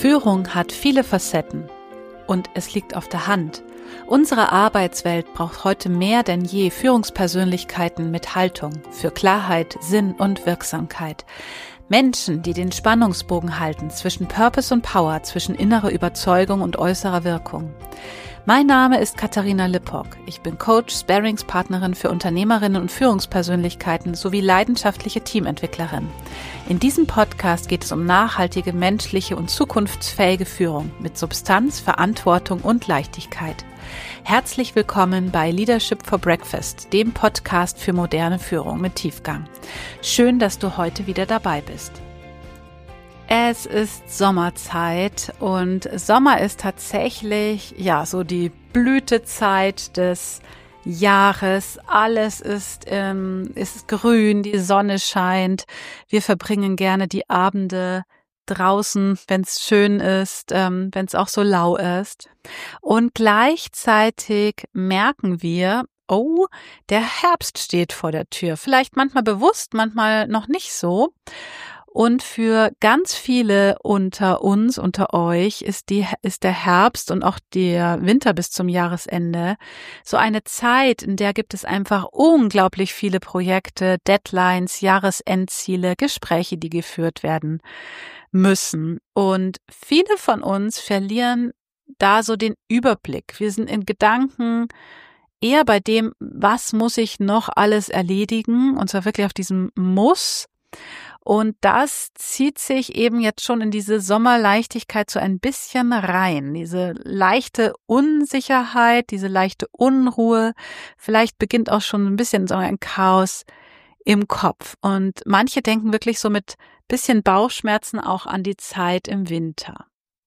Führung hat viele Facetten und es liegt auf der Hand. Unsere Arbeitswelt braucht heute mehr denn je Führungspersönlichkeiten mit Haltung für Klarheit, Sinn und Wirksamkeit. Menschen, die den Spannungsbogen halten zwischen Purpose und Power, zwischen innerer Überzeugung und äußerer Wirkung. Mein Name ist Katharina Lippock. Ich bin Coach, Sparringspartnerin für Unternehmerinnen und Führungspersönlichkeiten sowie leidenschaftliche Teamentwicklerin. In diesem Podcast geht es um nachhaltige, menschliche und zukunftsfähige Führung mit Substanz, Verantwortung und Leichtigkeit. Herzlich willkommen bei Leadership for Breakfast, dem Podcast für moderne Führung mit Tiefgang. Schön, dass du heute wieder dabei bist. Es ist Sommerzeit und Sommer ist tatsächlich, so die Blütezeit des Jahres. Alles ist grün, die Sonne scheint. Wir verbringen gerne die Abende draußen, wenn es schön ist, wenn es auch so lau ist. Und gleichzeitig merken wir, der Herbst steht vor der Tür. Vielleicht manchmal bewusst, manchmal noch nicht so. Und für ganz viele unter uns, unter euch, ist der Herbst und auch der Winter bis zum Jahresende so eine Zeit, in der gibt es einfach unglaublich viele Projekte, Deadlines, Jahresendziele, Gespräche, die geführt werden müssen. Und viele von uns verlieren da so den Überblick. Wir sind in Gedanken eher bei dem, was muss ich noch alles erledigen, und zwar wirklich auf diesem Muss. Und das zieht sich eben jetzt schon in diese Sommerleichtigkeit so ein bisschen rein. Diese leichte Unsicherheit, diese leichte Unruhe. Vielleicht beginnt auch schon ein bisschen so ein Chaos im Kopf. Und manche denken wirklich so mit bisschen Bauchschmerzen auch an die Zeit im Winter.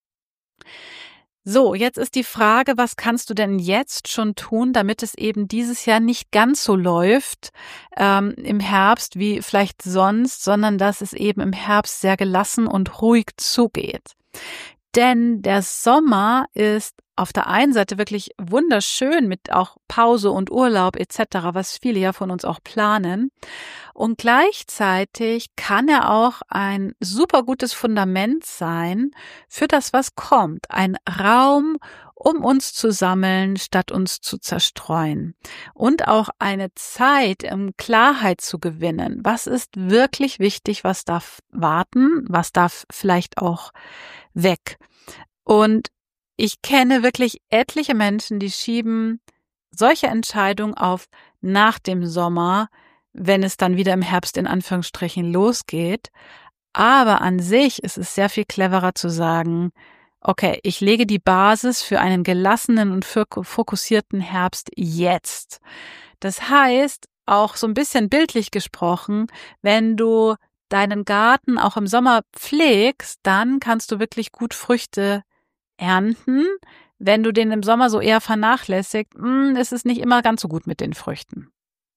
So, jetzt ist die Frage, was kannst du denn jetzt schon tun, damit es eben dieses Jahr nicht ganz so läuft im Herbst wie vielleicht sonst, sondern dass es eben im Herbst sehr gelassen und ruhig zugeht. Denn der Sommer ist auf der einen Seite wirklich wunderschön mit auch Pause und Urlaub etc., was viele ja von uns auch planen. Und gleichzeitig kann er auch ein super gutes Fundament sein für das, was kommt. Ein Raum, um uns zu sammeln, statt uns zu zerstreuen. Und auch eine Zeit, um Klarheit zu gewinnen. Was ist wirklich wichtig? Was darf warten? Was darf vielleicht auch weg? Und ich kenne wirklich etliche Menschen, die schieben solche Entscheidungen auf nach dem Sommer, wenn es dann wieder im Herbst in Anführungsstrichen losgeht. Aber an sich ist es sehr viel cleverer zu sagen, okay, ich lege die Basis für einen gelassenen und fokussierten Herbst jetzt. Das heißt, auch so ein bisschen bildlich gesprochen, wenn du deinen Garten auch im Sommer pflegst, dann kannst du wirklich gut Früchte ernten. Wenn du den im Sommer so eher vernachlässigt, ist es nicht immer ganz so gut mit den Früchten.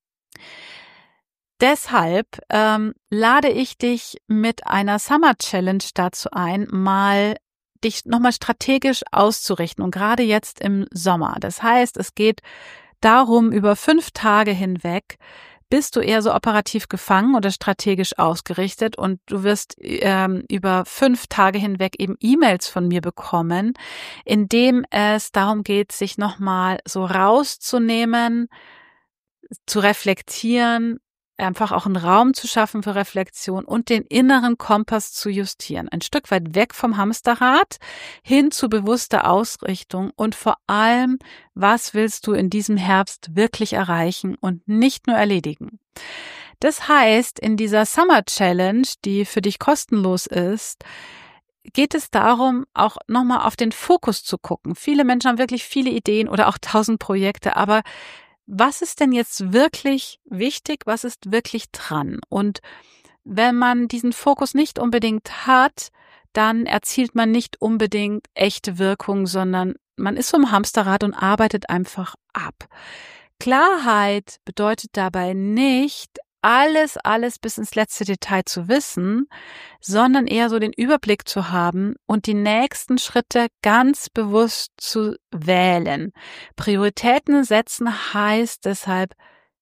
Deshalb lade ich dich mit einer Summer Challenge dazu ein, dich nochmal strategisch auszurichten und gerade jetzt im Sommer. Das heißt, es geht darum, über 5 Tage hinweg bist du eher so operativ gefangen oder strategisch ausgerichtet und du wirst über 5 Tage hinweg eben E-Mails von mir bekommen, in dem es darum geht, sich nochmal so rauszunehmen, zu reflektieren, einfach auch einen Raum zu schaffen für Reflexion und den inneren Kompass zu justieren. Ein Stück weit weg vom Hamsterrad hin zu bewusster Ausrichtung und vor allem, was willst du in diesem Herbst wirklich erreichen und nicht nur erledigen. Das heißt, in dieser Summer Challenge, die für dich kostenlos ist, geht es darum, auch nochmal auf den Fokus zu gucken. Viele Menschen haben wirklich viele Ideen oder auch 1000 Projekte, aber was ist denn jetzt wirklich wichtig? Was ist wirklich dran? Und wenn man diesen Fokus nicht unbedingt hat, dann erzielt man nicht unbedingt echte Wirkung, sondern man ist so im Hamsterrad und arbeitet einfach ab. Klarheit bedeutet dabei nicht, alles bis ins letzte Detail zu wissen, sondern eher so den Überblick zu haben und die nächsten Schritte ganz bewusst zu wählen. Prioritäten setzen heißt deshalb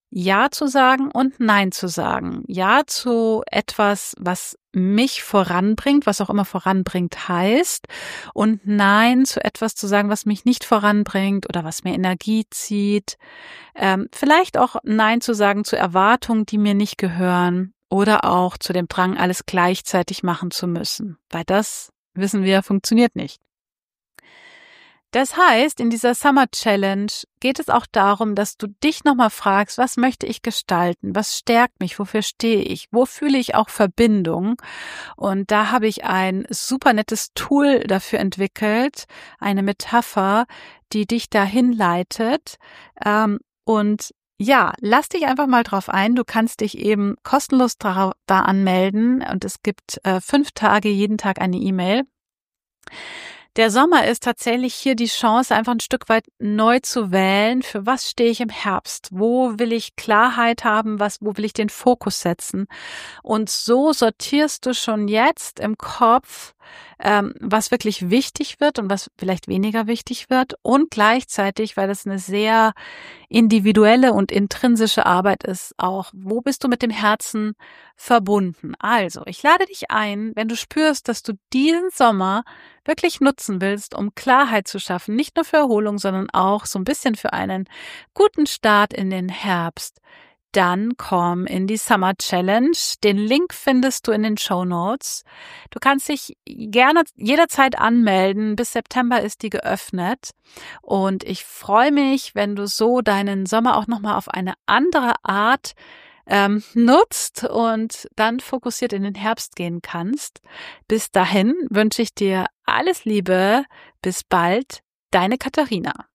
Ja zu sagen und Nein zu sagen. Ja zu etwas, was mich voranbringt, was auch immer voranbringt heißt, und Nein zu etwas zu sagen, was mich nicht voranbringt oder was mir Energie zieht. Vielleicht auch Nein zu sagen zu Erwartungen, die mir nicht gehören, oder auch zu dem Drang, alles gleichzeitig machen zu müssen, weil das, wissen wir, funktioniert nicht. Das heißt, in dieser Summer Challenge geht es auch darum, dass du dich nochmal fragst, was möchte ich gestalten? Was stärkt mich? Wofür stehe ich? Wo fühle ich auch Verbindung? Und da habe ich ein super nettes Tool dafür entwickelt, eine Metapher, die dich dahin leitet. Und ja, lass dich einfach mal drauf ein. Du kannst dich eben kostenlos da anmelden und es gibt 5 Tage, jeden Tag eine E-Mail. Der Sommer ist tatsächlich hier die Chance, einfach ein Stück weit neu zu wählen. Für was stehe ich im Herbst? Wo will ich Klarheit haben? Wo will ich den Fokus setzen? Und so sortierst du schon jetzt im Kopf, was wirklich wichtig wird und was vielleicht weniger wichtig wird. Und gleichzeitig, weil das eine sehr individuelle und intrinsische Arbeit ist, auch, wo bist du mit dem Herzen verbunden? Also, ich lade dich ein, wenn du spürst, dass du diesen Sommer wirklich nutzen willst, um Klarheit zu schaffen, nicht nur für Erholung, sondern auch so ein bisschen für einen guten Start in den Herbst, dann komm in die Summer Challenge. Den Link findest du in den Shownotes. Du kannst dich gerne jederzeit anmelden. Bis September ist die geöffnet. Und ich freue mich, wenn du so deinen Sommer auch nochmal auf eine andere Art nutzt und dann fokussiert in den Herbst gehen kannst. Bis dahin wünsche ich dir alles Liebe. Bis bald, deine Katharina.